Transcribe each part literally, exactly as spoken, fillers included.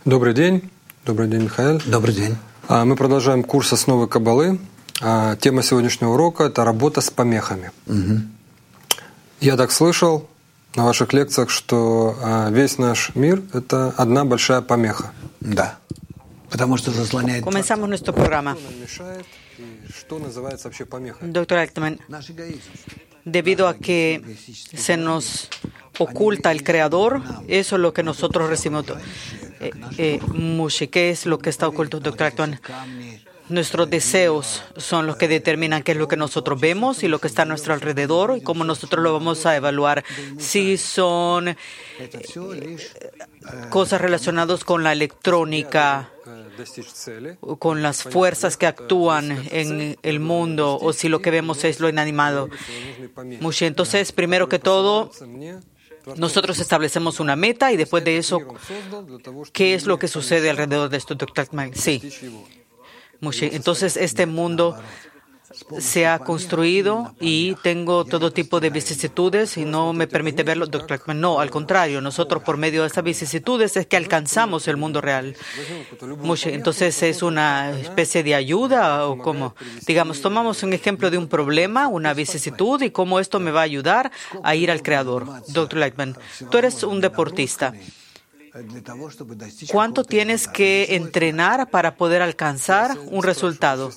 Добрый день. Добрый день, Михаил. Добрый день. Мы продолжаем курс «Основы Каббалы». Тема сегодняшнего урока – это работа с помехами. Угу. Я так слышал на ваших лекциях, что весь наш мир – это одна большая помеха. Да. Потому что заслоняет... Comenzamos nuestro programa. Что называется вообще помехой? Doctor Altman, debido a que se nos oculta el Creador, eso es lo que nosotros recibimos. Eh, eh, Mushi, ¿qué es lo que está oculto, doctor Altman? Nuestros deseos son los que determinan qué es lo que nosotros vemos y lo que está a nuestro alrededor y cómo nosotros lo vamos a evaluar. Si son eh, cosas relacionadas con la electrónica, con las fuerzas que actúan en el mundo, o si lo que vemos es lo inanimado. Mushi, entonces, primero que todo, nosotros establecemos una meta y después de eso, ¿qué es lo que sucede alrededor de esto, doctor Altman? Sí. Mushi, entonces, este mundo se ha construido y tengo todo tipo de vicisitudes y no me permite verlo, doctor Altman. No, al contrario, nosotros por medio de estas vicisitudes es que alcanzamos el mundo real. Mushi, entonces, ¿es una especie de ayuda o cómo? Digamos, tomamos un ejemplo de un problema, una vicisitud y cómo esto me va a ayudar a ir al Creador. doctor Altman, tú eres un deportista. ¿Cuánto tienes que entrenar para poder alcanzar un resultado?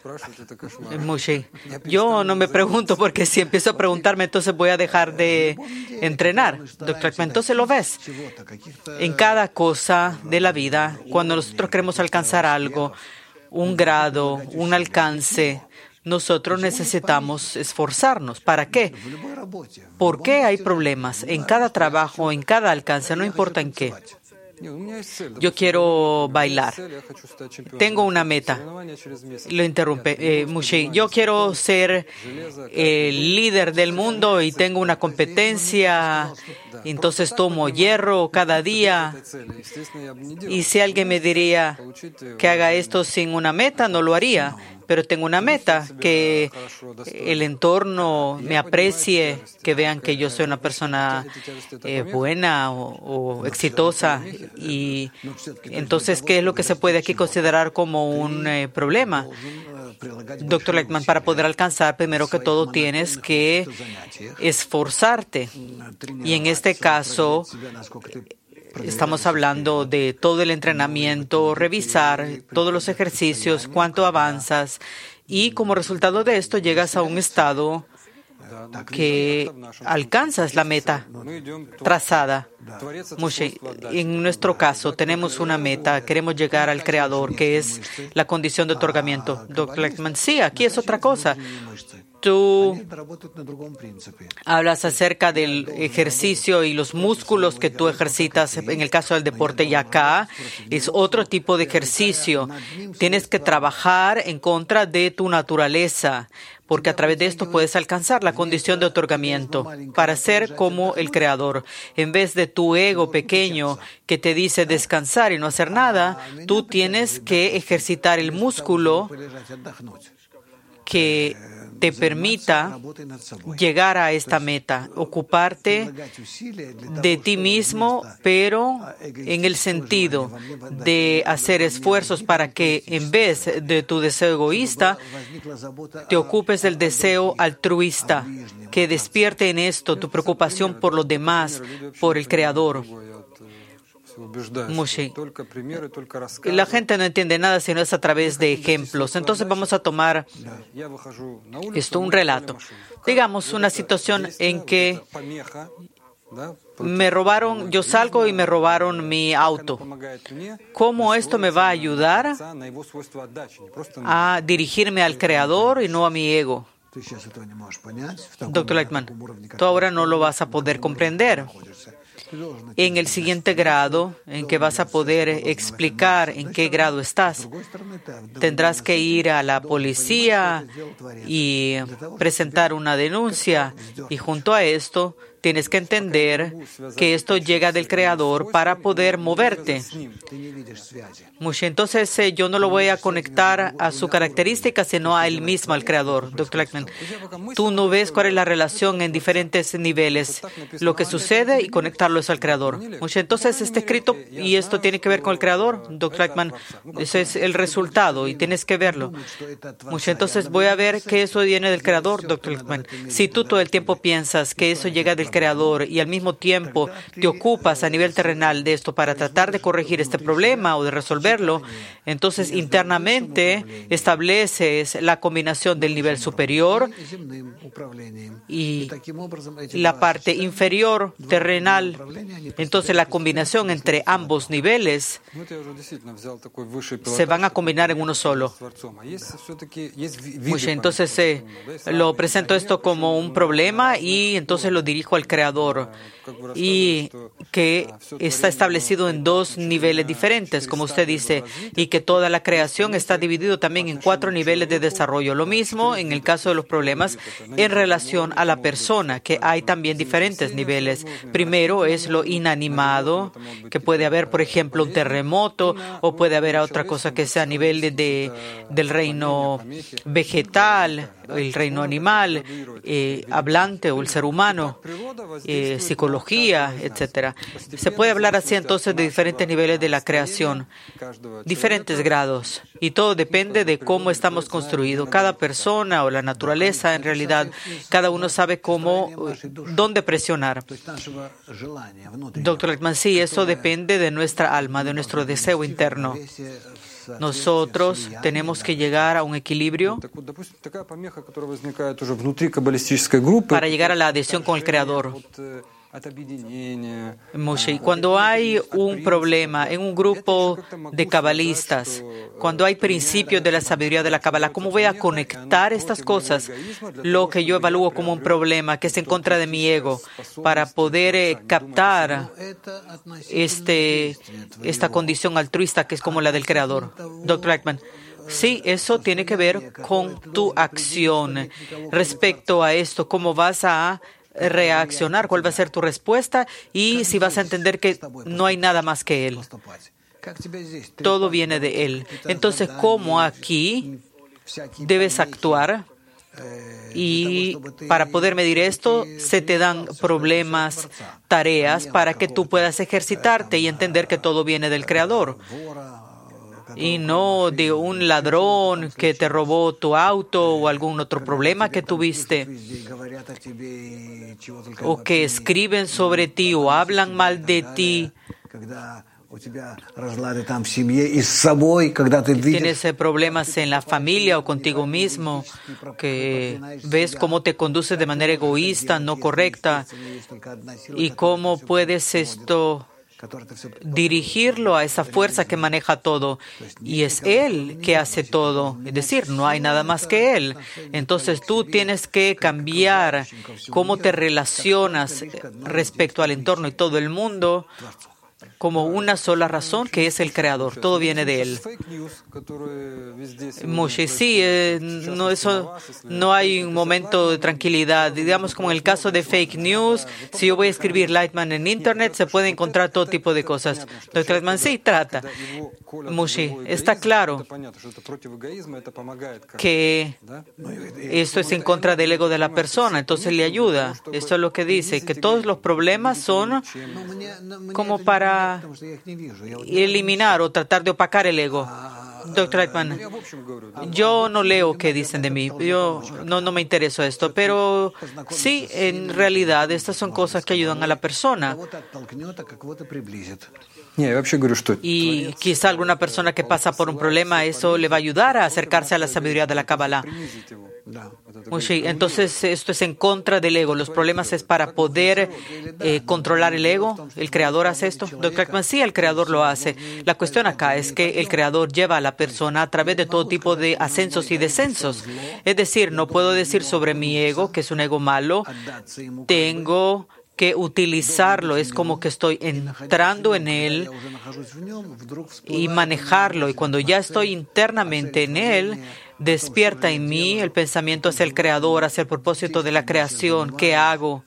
Mushi, yo no me pregunto porque si empiezo a preguntarme, entonces voy a dejar de entrenar. doctor Entonces lo ves. En cada cosa de la vida, cuando nosotros queremos alcanzar algo, un grado, un alcance, nosotros necesitamos esforzarnos. ¿Para qué? ¿Por qué hay problemas? En cada trabajo, en cada alcance, no importa en qué. Yo quiero bailar. Tengo una meta. Lo interrumpe eh, Mushi. Yo quiero ser el líder del mundo y tengo una competencia. Entonces tomo hierro cada día. Y si alguien me diría que haga esto sin una meta, no lo haría. Pero tengo una meta, que el entorno me aprecie, que vean que yo soy una persona eh, buena o, o exitosa. Y entonces, ¿qué es lo que se puede aquí considerar como un eh, problema? doctor Leitman, para poder alcanzar, primero que todo, tienes que esforzarte. Y en este caso, estamos hablando de todo el entrenamiento, revisar todos los ejercicios, cuánto avanzas y como resultado de esto llegas a un estado que alcanzas la meta trazada. Mushi, en nuestro caso tenemos una meta, queremos llegar al Creador, que es la condición de otorgamiento. doctor Leitman, sí, aquí es otra cosa. Tú hablas acerca del ejercicio y los músculos que tú ejercitas en el caso del deporte, y acá es otro tipo de ejercicio. Tienes que trabajar en contra de tu naturaleza, porque a través de esto puedes alcanzar la condición de otorgamiento para ser como el Creador. En vez de tu ego pequeño que te dice descansar y no hacer nada, tú tienes que ejercitar el músculo que te permita llegar a esta meta, ocuparte de ti mismo, pero en el sentido de hacer esfuerzos para que en vez de tu deseo egoísta, te ocupes del deseo altruista, que despierte en esto tu preocupación por los demás, por el Creador. Mushi. La gente no entiende nada si no es a través de ejemplos. Entonces vamos a tomar esto, un relato. Digamos, una situación en que me robaron, yo salgo y me robaron mi auto. ¿Cómo esto me va a ayudar a dirigirme al Creador y no a mi ego? doctor Leitman, tú ahora no lo vas a poder comprender. En el siguiente grado, en que vas a poder explicar en qué grado estás, tendrás que ir a la policía y presentar una denuncia. Y junto a esto, tienes que entender que esto llega del Creador para poder moverte. Mucho. Entonces, eh, yo no lo voy a conectar a su característica, sino a él mismo, al Creador. doctor Lackman, tú no ves cuál es la relación en diferentes niveles, lo que sucede y conectarlo es al Creador. Mucho. Entonces, está escrito y esto tiene que ver con el Creador. doctor Lackman, ese es el resultado y tienes que verlo. Mucho. Entonces, voy a ver que eso viene del Creador, doctor Lackman. Si tú todo el tiempo piensas que eso llega del Creador y al mismo tiempo te ocupas a nivel terrenal de esto para tratar de corregir este problema o de resolverlo, entonces internamente estableces la combinación del nivel superior y la parte inferior terrenal. Entonces la combinación entre ambos niveles se van a combinar en uno solo. Entonces eh, lo presento esto como un problema y entonces lo dirijo al Creador, y que está establecido en dos niveles diferentes, como usted dice, y que toda la creación está dividida también en cuatro niveles de desarrollo. Lo mismo en el caso de los problemas en relación a la persona, que hay también diferentes niveles. Primero es lo inanimado, que puede haber, por ejemplo, un terremoto, o puede haber otra cosa que sea a nivel de, de, del reino vegetal, el reino animal, eh, hablante o el ser humano, eh, psicología, etcétera. Se puede hablar así entonces de diferentes niveles de la creación, diferentes grados, y todo depende de cómo estamos construidos. Cada persona o la naturaleza, en realidad, cada uno sabe cómo, dónde presionar. doctor Lackman, sí, eso depende de nuestra alma, de nuestro deseo interno. Nosotros tenemos que llegar a un equilibrio para llegar a la adhesión con el Creador. Moshe, cuando hay un problema en un grupo de cabalistas, cuando hay principios de la sabiduría de la Kabbalah, ¿cómo voy a conectar estas cosas? Lo que yo evalúo como un problema, que es en contra de mi ego, para poder eh, captar este, esta condición altruista que es como la del Creador. doctor Lackman, sí, eso tiene que ver con tu acción respecto a esto, cómo vas a reaccionar, cuál va a ser tu respuesta y si vas a entender que no hay nada más que Él. Todo viene de Él. Entonces, ¿cómo aquí debes actuar? Y para poder medir esto, se te dan problemas, tareas, para que tú puedas ejercitarte y entender que todo viene del Creador. Y no de un ladrón que te robó tu auto o algún otro problema que tuviste, o que escriben sobre ti o hablan mal de ti. Tienes problemas en la familia o contigo mismo, que ves cómo te conduces de manera egoísta, no correcta, y cómo puedes esto dirigirlo a esa fuerza que maneja todo, y es Él que hace todo, es decir, no hay nada más que Él. Entonces tú tienes que cambiar cómo te relacionas respecto al entorno y todo el mundo como una sola razón, que es el Creador. Todo viene de Él. Moshe, sí, eh, no, eso, no hay un momento de tranquilidad. Digamos, como en el caso de fake news, si yo voy a escribir Lightman en Internet, se puede encontrar todo tipo de cosas. doctor Lightman, sí, trata. Moshe, está claro que esto es en contra del ego de la persona, entonces le ayuda. Esto es lo que dice, que todos los problemas son como para eliminar o tratar de opacar el ego. doctor Lackman, yo no leo qué dicen de mí, yo no, no me interesa esto, pero sí, en realidad, estas son cosas que ayudan a la persona. Y quizá alguna persona que pasa por un problema, eso le va a ayudar a acercarse a la sabiduría de la Kabbalah. Entonces, esto es en contra del ego. Los problemas es para poder eh, controlar el ego. ¿El Creador hace esto? doctor Lackman, sí, el Creador lo hace. La cuestión acá es que el Creador lleva a la persona a través de todo tipo de ascensos y descensos. Es decir, no puedo decir sobre mi ego, que es un ego malo, tengo que utilizarlo, es como que estoy entrando en él y manejarlo, y cuando ya estoy internamente en él, despierta en mí el pensamiento hacia el Creador, hacia el propósito de la creación. ¿Qué hago?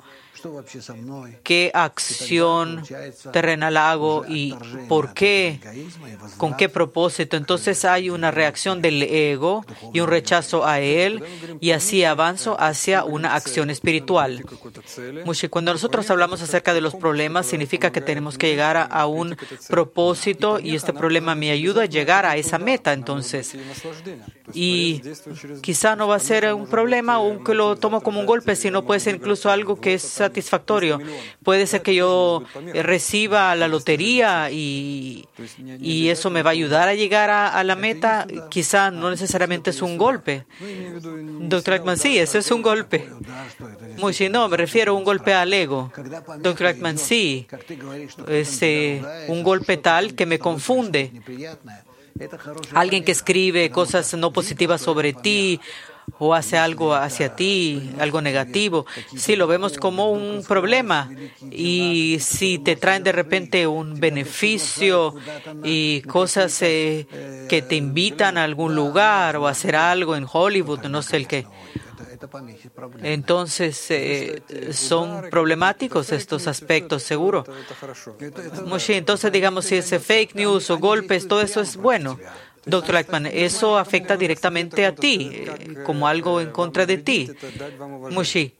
qué acción terrenal hago y por qué, con qué propósito. Entonces hay una reacción del ego y un rechazo a él, y así avanzo hacia una acción espiritual. Mushi, cuando nosotros hablamos acerca de los problemas, significa que tenemos que llegar a, a un propósito, y este problema me ayuda a llegar a esa meta. Entonces, y quizá no va a ser un problema aunque lo tomo como un golpe, sino puede ser incluso algo que es satisfactorio. Puede ser que yo reciba la lotería y, y eso me va a ayudar a llegar a, a la meta. Quizá no necesariamente es un golpe. Doctor Eichmann, sí, eso es un golpe. Muy sí, no, me refiero a un golpe al ego. Doctor Eichmann, sí, es eh, un golpe tal que me confunde. Alguien que escribe cosas no positivas sobre ti o hace algo hacia ti, algo negativo, sí, lo vemos como un problema. Y si te traen de repente un beneficio y cosas eh, que te invitan a algún lugar o a hacer algo en Hollywood, no sé el qué, entonces eh, son problemáticos estos aspectos, seguro. Moshe, entonces digamos, si es fake news o golpes, todo eso es bueno. Doctor Eichmann, eso afecta directamente a ti, eh, como algo en contra de ti. Moshe.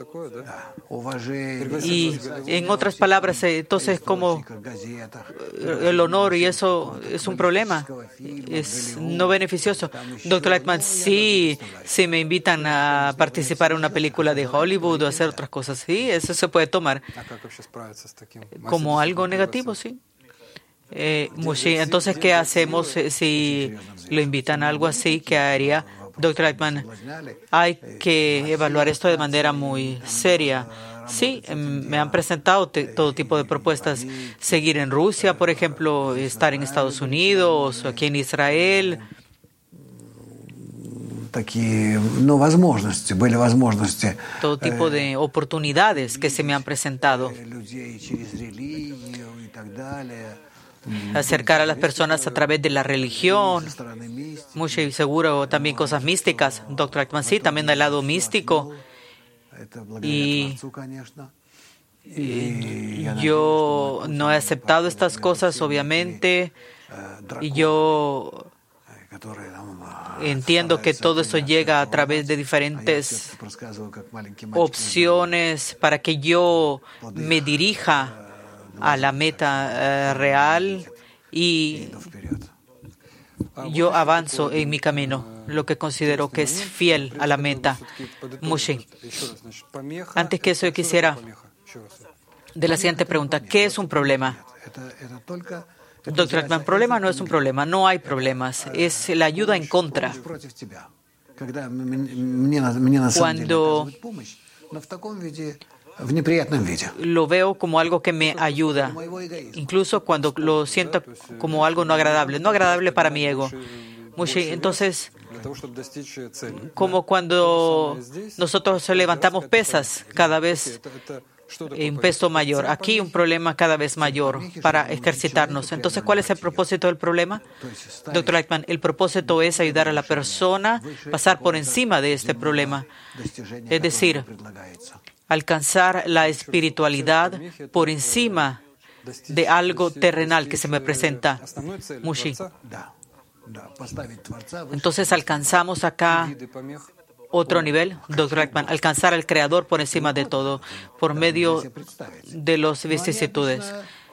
Y en otras palabras, entonces, como el honor y eso es un problema, es no beneficioso. Doctor Eichmann, sí, si me invitan a participar en una película de Hollywood o hacer otras cosas, sí, eso se puede tomar como algo negativo, sí. Eh, Mushi, entonces, ¿qué hacemos si lo invitan a algo así? ¿Qué haría? Doctor Eichmann, hay que evaluar esto de manera muy seria. Sí, me han presentado te, todo tipo de propuestas. Seguir en Rusia, por ejemplo, estar en Estados Unidos, o aquí en Israel. Todo tipo de oportunidades que se me han presentado. Acercar a las personas a través de la religión, mucho y seguro también cosas místicas. Doctor Eichmann, sí, también del lado místico. Y, y yo no he aceptado estas cosas, obviamente, y yo entiendo que todo eso llega a través de diferentes opciones para que yo me dirija a la meta uh, real, y yo avanzo en mi camino, lo que considero que es fiel a la meta. Mushi, antes que eso yo quisiera de la siguiente pregunta: ¿qué es un problema? Doctor Eichmann, problema no es un problema, no hay problemas, es la ayuda en contra. Cuando lo veo como algo que me ayuda, incluso cuando lo siento como algo no agradable, no agradable para mi ego. Entonces, como cuando nosotros levantamos pesas cada vez un peso mayor, aquí un problema cada vez mayor para ejercitarnos. Entonces, ¿cuál es el propósito del problema? Doctor Eichmann, el propósito es ayudar a la persona a pasar por encima de este problema, es decir, alcanzar la espiritualidad por encima de algo terrenal que se me presenta. Mushi. Entonces alcanzamos acá otro nivel, doctor Eichmann, alcanzar al Creador por encima de todo, por medio de las vicisitudes.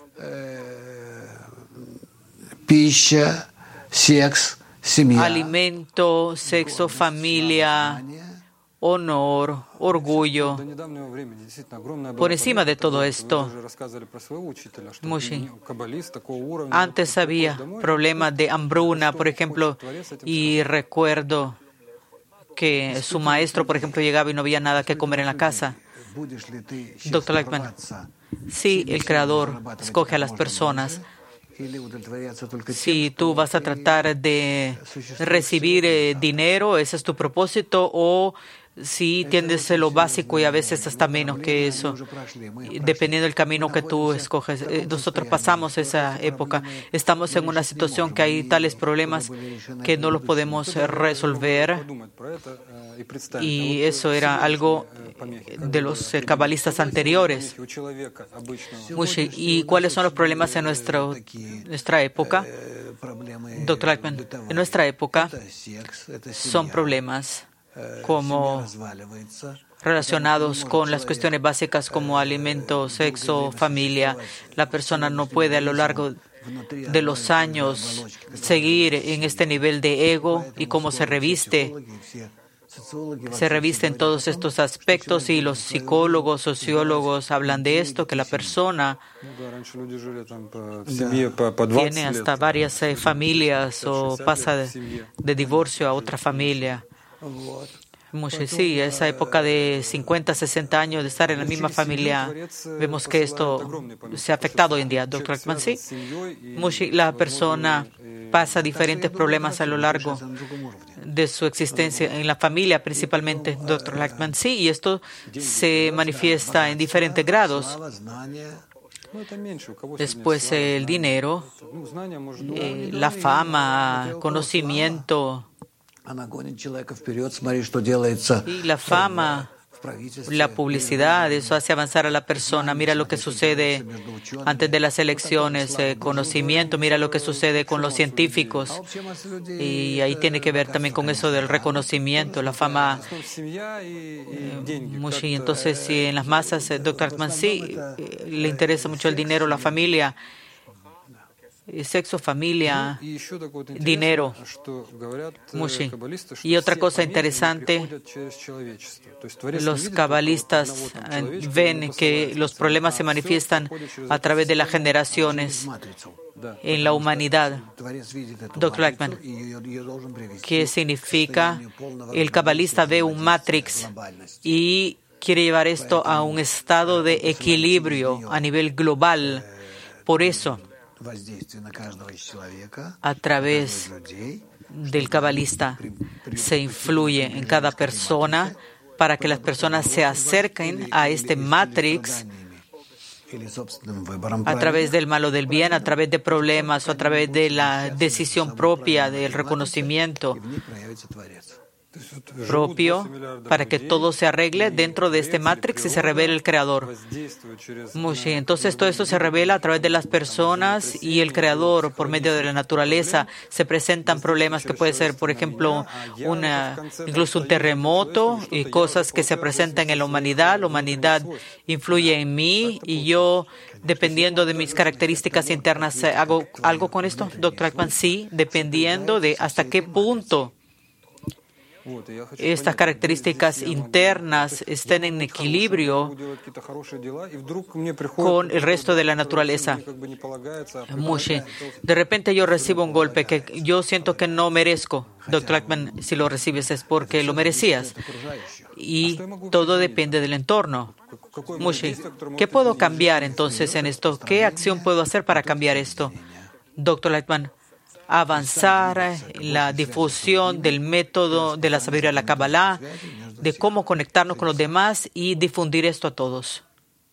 Alimento, sexo, familia, honor, orgullo, por encima de todo esto. Mushi. Antes había problemas de hambruna, por ejemplo, y recuerdo que su maestro, por ejemplo, llegaba y no había nada que comer en la casa. Doctor Eichmann, sí, el Creador escoge a las personas. Si tú vas a tratar de recibir eh, dinero, ese es tu propósito, o sí tienes lo básico y a veces hasta menos que eso, dependiendo del camino que tú escoges. Nosotros pasamos esa época. Estamos en una situación que hay tales problemas que no los podemos resolver. Y eso era algo de los cabalistas anteriores. ¿Y cuáles son los problemas en nuestro, nuestra época? doctor Lackman, en nuestra época son problemas como relacionados con las cuestiones básicas como alimento, sexo, familia. La persona no puede a lo largo de los años seguir en este nivel de ego y cómo se reviste. Se revisten todos estos aspectos y los psicólogos, sociólogos hablan de esto, que la persona tiene hasta varias eh, familias o pasa de, de divorcio a otra familia. Sí, esa época de cincuenta, sesenta años de estar en la misma familia, vemos que esto se ha afectado hoy en día. doctor Lackman, sí. La persona pasa diferentes problemas a lo largo de su existencia, en la familia principalmente, doctor Lackman, sí, y esto se manifiesta en diferentes grados. Después el dinero, eh, la fama, conocimiento. Y la fama, la publicidad, eso hace avanzar a la persona. Mira lo que sucede antes de las elecciones, eh, conocimiento, mira lo que sucede con los científicos. Y ahí tiene que ver también con eso del reconocimiento, la fama. Eh, mucho, y entonces, si en las masas, eh, doctor Lackman, sí, eh, le interesa mucho el dinero, la familia. Sexo, familia, dinero. Mushi. Y otra cosa interesante, los cabalistas ven que los problemas se manifiestan a través de las generaciones en la humanidad. doctor Lackman, ¿qué significa? El cabalista ve un matrix y quiere llevar esto a un estado de equilibrio a nivel global. Por eso, a través del cabalista se influye en cada persona para que las personas se acerquen a este matrix a través del mal o del bien, a través de problemas o a través de la decisión propia, del reconocimiento propio, para que todo se arregle dentro de este matrix y se revele el Creador. Mushi. Entonces todo esto se revela a través de las personas y el Creador por medio de la naturaleza. Se presentan problemas que puede ser, por ejemplo, una, incluso un terremoto y cosas que se presentan en la humanidad. La humanidad influye en mí y yo, dependiendo de mis características internas, ¿hago algo con esto? doctor Lackman, sí, dependiendo de hasta qué punto estas características internas estén en equilibrio con el resto de la naturaleza. Mushi. De repente yo recibo un golpe que yo siento que no merezco. doctor Lackman, si lo recibes es porque lo merecías. Y todo depende del entorno. Mushi. ¿Qué puedo cambiar entonces en esto? ¿Qué acción puedo hacer para cambiar esto? doctor Lackman, avanzar en la difusión del método de la sabiduría de la Kabbalah, de cómo conectarnos con los demás y difundir esto a todos.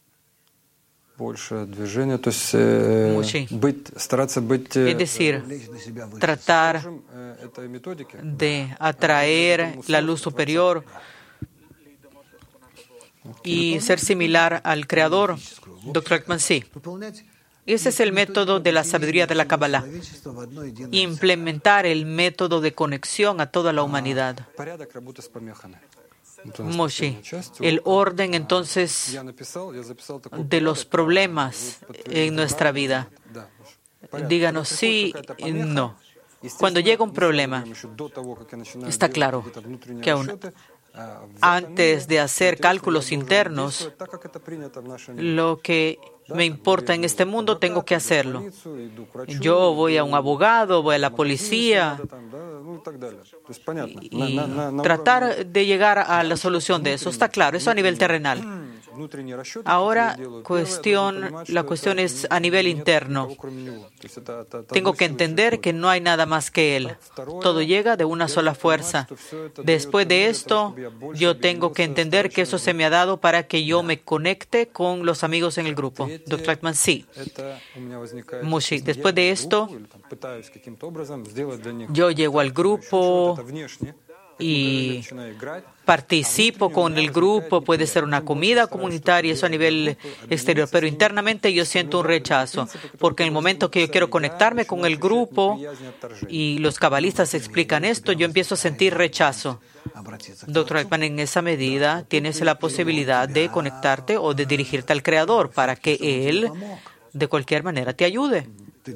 Es decir, tratar de atraer la luz superior y ser similar al Creador. doctor Lackman, sí. Ese es el método de la sabiduría de la Kabbalah. Implementar el método de conexión a toda la humanidad. Moshi. El orden, entonces, de los problemas en nuestra vida. Díganos sí y no. Cuando llega un problema, está claro que aún antes de hacer cálculos internos, lo que me importa en este mundo, tengo que hacerlo. Yo voy a un abogado, voy a la policía y, y tratar de llegar a la solución de eso. Está claro, eso a nivel terrenal. Ahora, cuestión, la cuestión es a nivel interno. Tengo que entender que no hay nada más que Él. Todo llega de una sola fuerza. Después de esto, yo tengo que entender que eso se me ha dado para que yo me conecte con los amigos en el grupo. doctor Lackman, sí. Mushi, después de esto, yo llego al grupo y participo con el grupo, puede ser una comida comunitaria, eso a nivel exterior, pero internamente yo siento un rechazo, porque en el momento que yo quiero conectarme con el grupo, y los cabalistas explican esto, yo empiezo a sentir rechazo. doctor Lackman, en esa medida tienes la posibilidad de conectarte o de dirigirte al Creador para que Él, de cualquier manera, te ayude.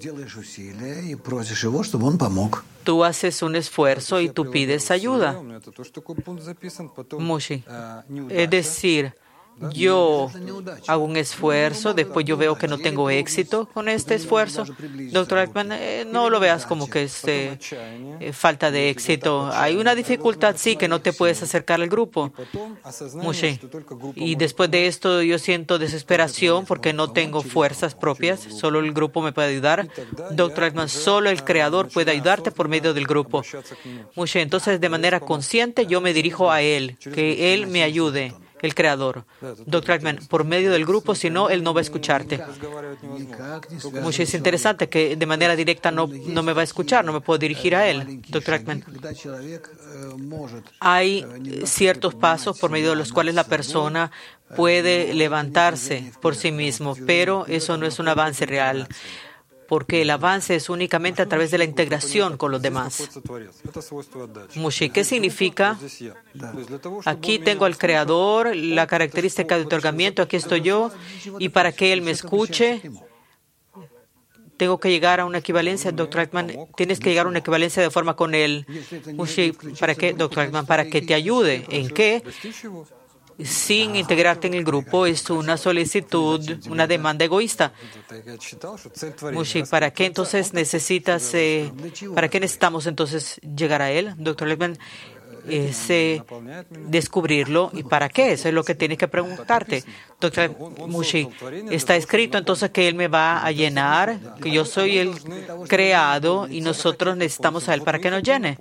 Tú haces un esfuerzo y tú pides ayuda. Mushi. Es decir, yo hago un esfuerzo, después yo veo que no tengo éxito con este esfuerzo. doctor Lackman, eh, no lo veas como que es eh, eh, falta de éxito. Hay una dificultad, sí, que no te puedes acercar al grupo. Mushi. Y después de esto yo siento desesperación porque no tengo fuerzas propias, solo el grupo me puede ayudar. doctor Lackman, solo el Creador puede ayudarte por medio del grupo. Mushi. Entonces, de manera consciente, yo me dirijo a Él, que Él me ayude. El Creador. doctor Lackman, por medio del grupo, si no, Él no va a escucharte. Mucho es interesante que de manera directa no, no me va a escuchar, no me puedo dirigir a Él. doctor Lackman, hay ciertos pasos por medio de los cuales la persona puede levantarse por sí mismo, pero eso no es un avance real, porque el avance es únicamente a través de la integración con los demás. Mushi, ¿qué significa? Aquí tengo al Creador, la característica de otorgamiento, aquí estoy yo, y para que Él me escuche, tengo que llegar a una equivalencia. doctor Lackman, tienes que llegar a una equivalencia de forma con Él. Mushi, ¿para qué, doctor Lackman? Para que te ayude. ¿En qué? Sin integrarte en el grupo es una solicitud, una demanda egoísta. Mushi, ¿para qué entonces necesitas, eh, para qué necesitamos entonces llegar a Él? doctor Lackman, es eh, descubrirlo. ¿Y para qué? Eso es lo que tienes que preguntarte. doctor Mushi, está escrito entonces que Él me va a llenar, que yo soy el creado y nosotros necesitamos a Él para que nos llene.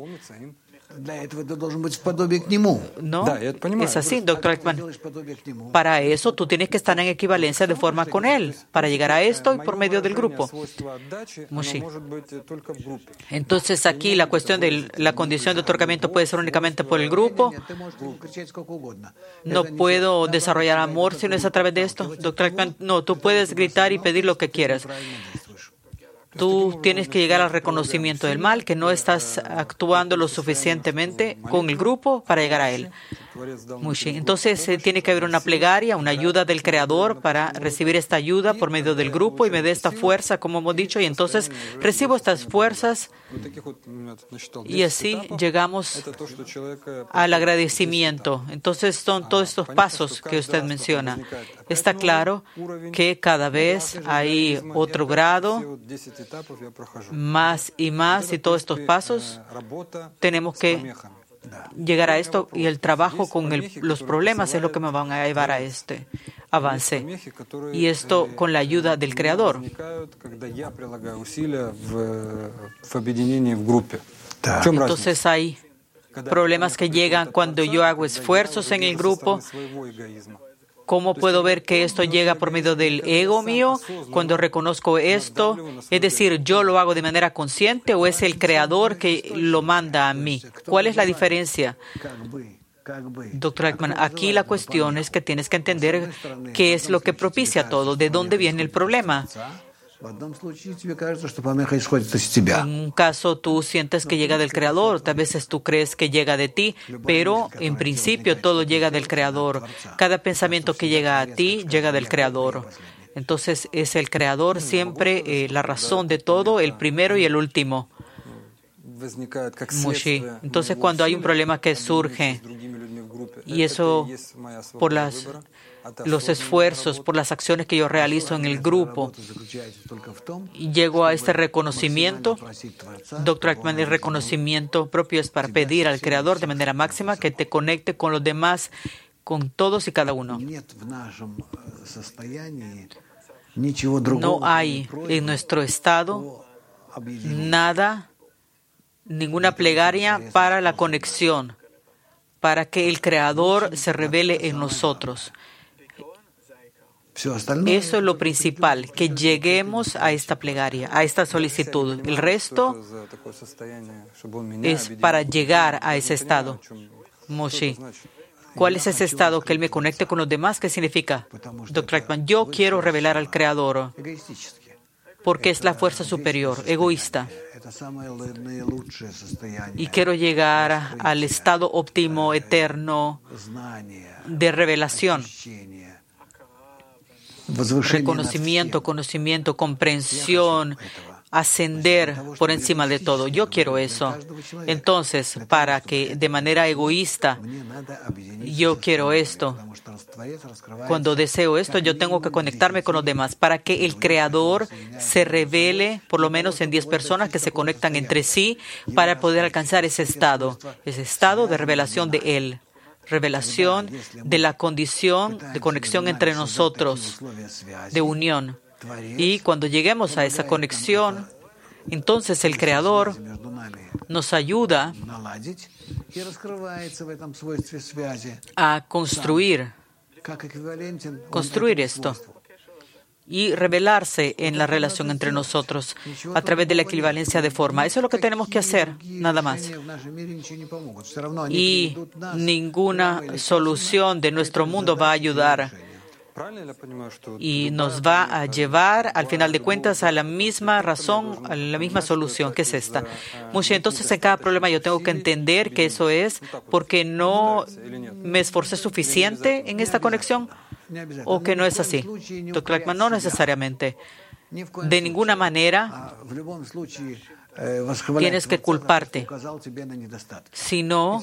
No, es así, doctor Lackman. Para eso tú tienes que estar en equivalencia de forma con Él, para llegar a esto y por medio del grupo. Mushi. Entonces aquí la cuestión de la condición de otorgamiento puede ser únicamente por el grupo. No puedo desarrollar amor si no es a través de esto. doctor Lackman, no, tú puedes gritar y pedir lo que quieras. Tú tienes que llegar al reconocimiento del mal, que no estás actuando lo suficientemente con el grupo para llegar a Él. Mushi. Entonces eh, tiene que haber una plegaria, una ayuda del Creador para recibir esta ayuda por medio del grupo y me dé esta fuerza, como hemos dicho, y entonces recibo estas fuerzas y así llegamos al agradecimiento. Entonces son todos estos pasos que usted menciona. Está claro que cada vez hay otro grado, más y más, y todos estos pasos tenemos que llegar a esto, y el trabajo con el, los problemas es lo que me van a llevar a este avance. Y esto con la ayuda del Creador. Entonces hay problemas que llegan cuando yo hago esfuerzos en el grupo. ¿Cómo puedo ver que esto llega por medio del ego mío cuando reconozco esto? Es decir, ¿yo lo hago de manera consciente o es el Creador que lo manda a mí? ¿Cuál es la diferencia? doctor Lackman, aquí la cuestión es que tienes que entender qué es lo que propicia todo, de dónde viene el problema. En un caso tú sientes que llega del Creador, otras veces tú crees que llega de ti, pero en principio todo llega del Creador. Cada pensamiento que llega a ti llega del Creador. Entonces es el Creador siempre eh, la razón de todo, el primero y el último. Mushi. Entonces cuando hay un problema que surge, y eso por las los esfuerzos, por las acciones que yo realizo en el grupo, y llego a este reconocimiento. doctor Lackman, el reconocimiento propio es para pedir al Creador de manera máxima que te conecte con los demás con todos y cada uno. No hay en nuestro estado nada, ninguna plegaria para la conexión, para que el Creador se revele en nosotros. Eso es lo principal, que lleguemos a esta plegaria, a esta solicitud. El resto es para llegar a ese estado. Moshe, ¿cuál es ese estado? Que Él me conecte con los demás. ¿Qué significa? doctor Eichmann, yo quiero revelar al Creador porque es la fuerza superior, egoísta. Y quiero llegar al estado óptimo, eterno, de revelación. Reconocimiento, conocimiento, comprensión, ascender por encima de todo. Yo quiero eso. Entonces, para que de manera egoísta yo quiero esto, cuando deseo esto, yo tengo que conectarme con los demás para que el Creador se revele, por lo menos en diez personas que se conectan entre sí para poder alcanzar ese estado, ese estado de revelación de Él. Revelación de la condición de conexión entre nosotros, de unión. Y cuando lleguemos a esa conexión, entonces el Creador nos ayuda a construir, construir esto y revelarse en la relación entre nosotros a través de la equivalencia de forma. Eso es lo que tenemos que hacer, nada más. Y ninguna solución de nuestro mundo va a ayudar. Y nos va a llevar, al final de cuentas, a la misma razón, a la misma solución, que es esta. Moshe, entonces en cada problema yo tengo que entender que eso es porque no me esforcé suficiente en esta conexión. ¿O que no es así? doctor Eichmann, no necesariamente. De ninguna manera tienes que culparte, sino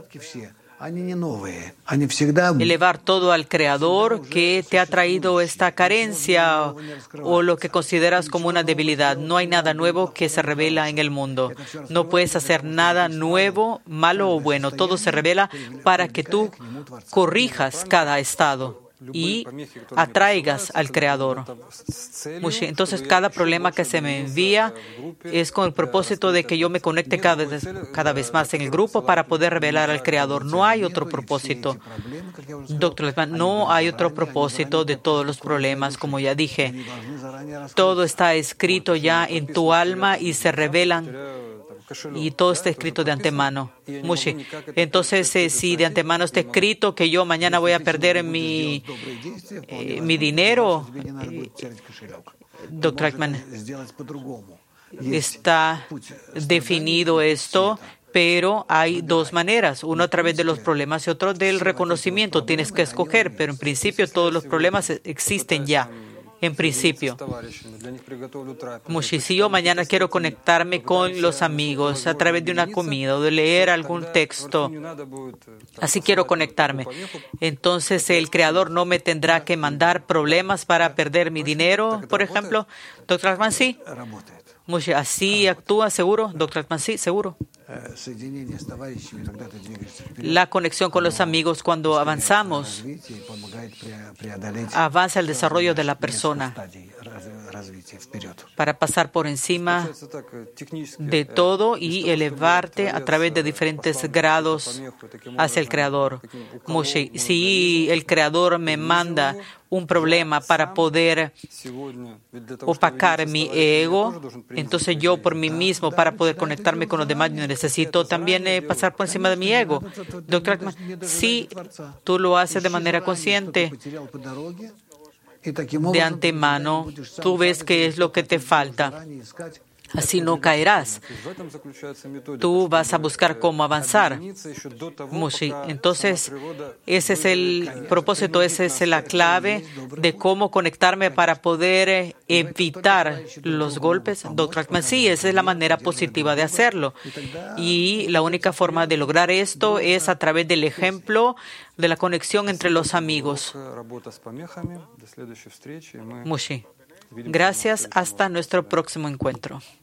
elevar todo al Creador que te ha traído esta carencia o lo que consideras como una debilidad. No hay nada nuevo que se revela en el mundo. No puedes hacer nada nuevo, malo o bueno. Todo se revela para que tú corrijas cada estado y atraigas al Creador. Entonces, cada problema que se me envía es con el propósito de que yo me conecte cada vez, cada vez más en el grupo para poder revelar al Creador. No hay otro propósito. doctor Eichmann, no hay otro propósito de todos los problemas, como ya dije. Todo está escrito ya en tu alma y se revelan. Y todo está escrito de antemano. Moshe. Entonces, eh, si de antemano está escrito que yo mañana voy a perder mi, eh, mi dinero, eh, doctor Eichmann, está definido esto, pero hay dos maneras, uno a través de los problemas y otro del reconocimiento. Tienes que escoger, pero en principio todos los problemas existen ya. En principio, Moshe, si yo mañana quiero conectarme con los amigos a través de una comida o de leer algún texto, así quiero conectarme, entonces el Creador no me tendrá que mandar problemas para perder mi dinero, por ejemplo. doctor Eichmann, sí. Moshe, ¿así actúa seguro? doctor Eichmann, sí, seguro. La conexión con los amigos, cuando avanzamos, avanza el desarrollo de la persona para pasar por encima de todo y elevarte a través de diferentes grados hacia el Creador. Moshe, si el Creador me manda un problema para poder opacar mi ego, entonces yo por mí mismo, para poder conectarme con los demás, necesito también eh, pasar por encima de mi ego. doctor Eichmann, si tú lo haces de manera consciente, de antemano, tú ves qué es lo que te falta. Así no caerás. Tú vas a buscar cómo avanzar. Moshe. Entonces, ese es el propósito, esa es la clave de cómo conectarme para poder evitar los golpes. doctor Eichmann, sí, esa es la manera positiva de hacerlo. Y la única forma de lograr esto es a través del ejemplo de la conexión entre los amigos. Moshe. Gracias. Hasta nuestro próximo encuentro.